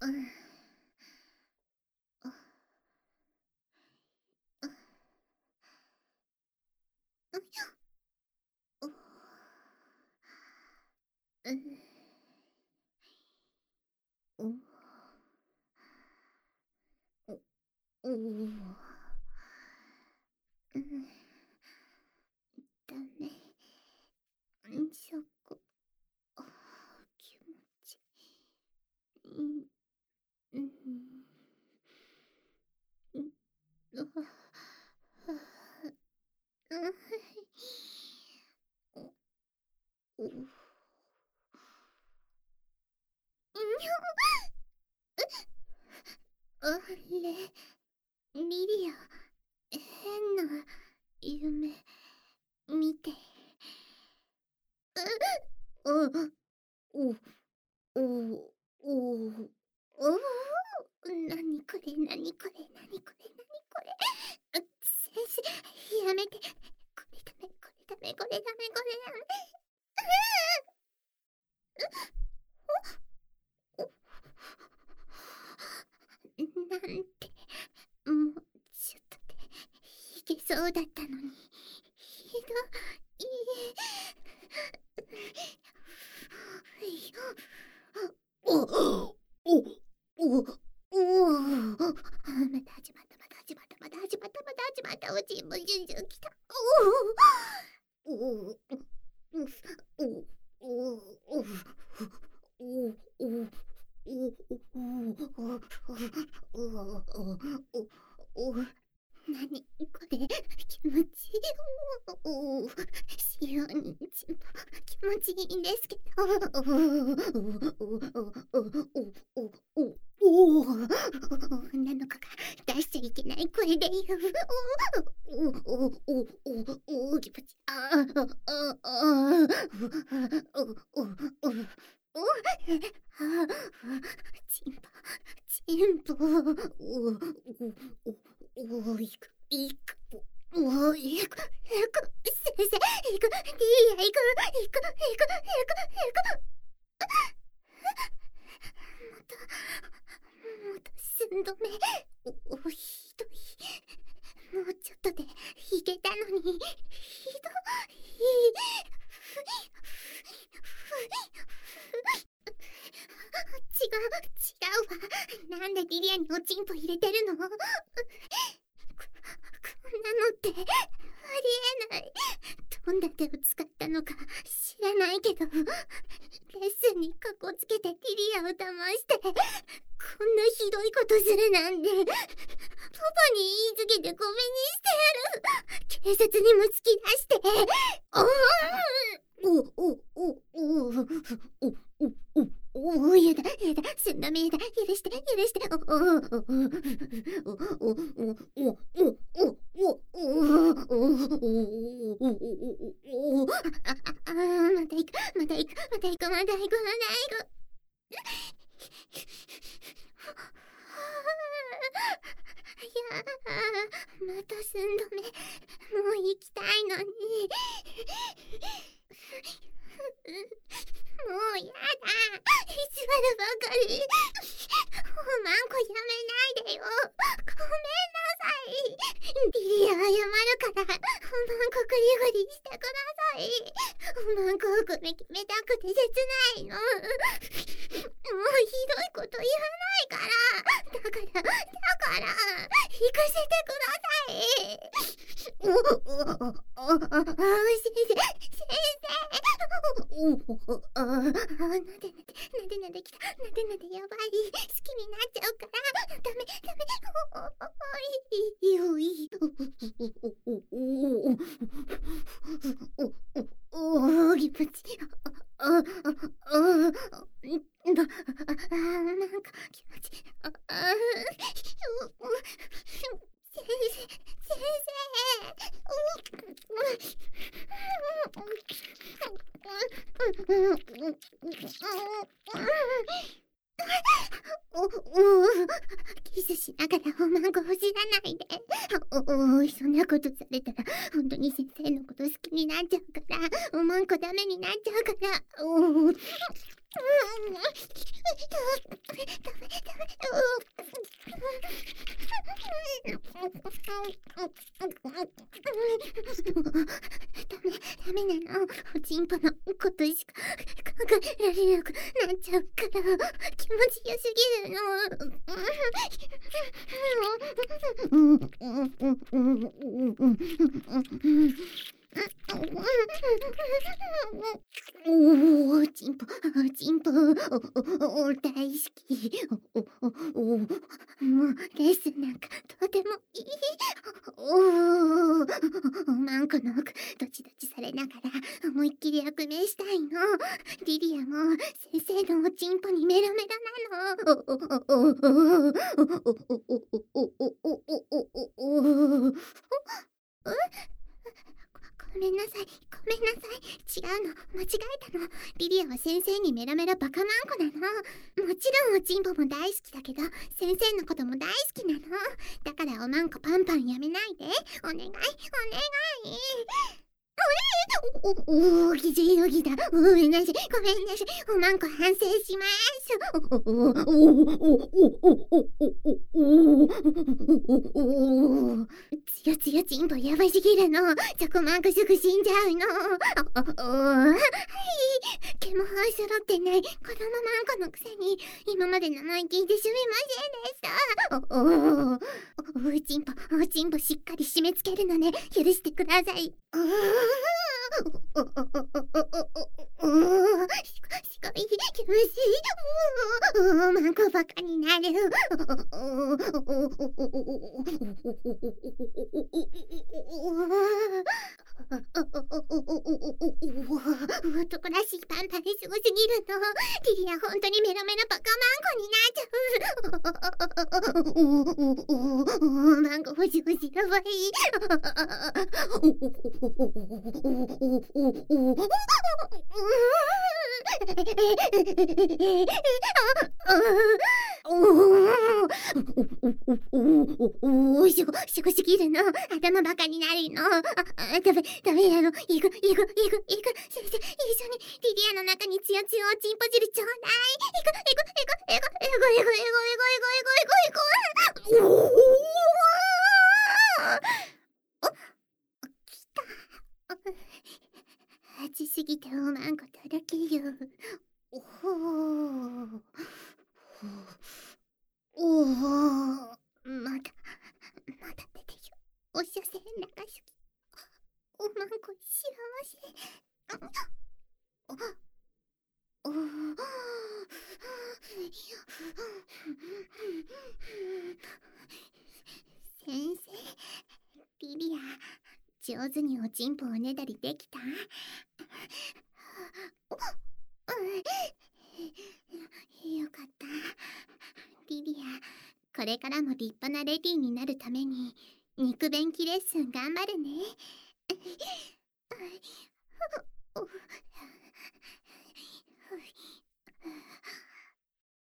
うん。あ、あ、うひゃ。お、うん。お、お、おお。うん、ダメ。ん、しょこ。あ、気持ちいい。うん、うん、あ、はあ、うん、お、お、んにゃ、あれ、リリア、変な夢見て。う、お、お、お、お、なにこれなにこれなにこれなにこれ。先生、やめて。これダメ、これダメ、これダメ、これダメ。お、なんて、もうちょっとでいけそうだったのに。ひどい。お、お、お、お、また始まった、また始まった、また始まった、また始まった、おちんもじゅんじゅんきた。おお、おお、おお、おお、お、なにこれ、気持ちいい。おお、しおにんちも気持ちいいんですけど。女の子が出しちゃいけない声で言う。気持ち、チンポ、チンポ、いく、いく、いく、先生、いく、リーヤ、いく、いく、いく、いく、いく。また寸止め。ひどい。もうちょっとでいけたのに。ひどい。違うわ。なんでリリアにおちんぽ入れてるの。こんなのってありえない。どんな手を使ったのか知らないけど、レッスンにかこつけてリリアを騙して、こんなひどいことするなんて。パパに言いつけてごめんにしてやる。警察にも突き出して。やだ、やだ、そんな目だ、許して、許して。また行く、また行く、また行く、また行く、また行く。いやまた寸止め。もう行きたいのに。もうやだ。居座るばかり。おまんこやめないでよ。ごめんなさい。リリア謝るから、おまんこグリグリしてください。おまんこを決めたくて切ないの。もうひどいこと言わないから。だから、行かせてください。先生、先生。なできた。なでやばい。好きになっちゃうから。ダメ。いいよ。気持ちいい。なんか気持ちいい。先生。キスしながらおまんこほじらないで。そんなことされたら、本当に先生のこと好きになっちゃうから、おまんこダメになっちゃうから。 ダメなの。おちんぽのことしか考えられなくなっちゃうから、気持ちよすぎるの。おお、ちんぽ、ちんぽ、大好き。もうレッスンなんかとてもいい。おまんこのドチドチされながら思いっきり悪名したいの。リリアも先生のおちんぽにメロメロなの。ごめんなさい、ごめんなさい。違うの、間違えたの。リリアは先生にメラメラバカマンコなの。もちろんおちんぽも大好きだけど、先生のことも大好きなの。だからおまんこパンパンやめないで。お願い、お願い。大きじいぎだ。ごめんなさい、ごめんなさい。おまんこ反省します。つよつよちんぽやばすぎるの。そこまんこすぐ死んじゃうの。はい。毛も生え揃ってない子供まんこのくせに、今まで名前聞いてすみませんでした。おちんぽ、おちんぽしっかり締め付けるのね。許してください。すごい気持ちいい。マンコバカになる。男らしいパンパンすごすぎるの。リリア本当にメロメロバカマンコになっちゃう。マンコほしほしやばい。すごすぎるの。頭バカになるの。ダメやの。先生、一緒にリリアの中につよつよおちんぽ汁ちょうだい。来た。熱すぎておまんことろける。まだ出てよ。おしゃせ長すぎ。おまんこ幸せ。先生、リリア、上手におちんぽおねだりできた？よかった。リリア、これからも立派なレディーになるために肉便器レッスン頑張るね。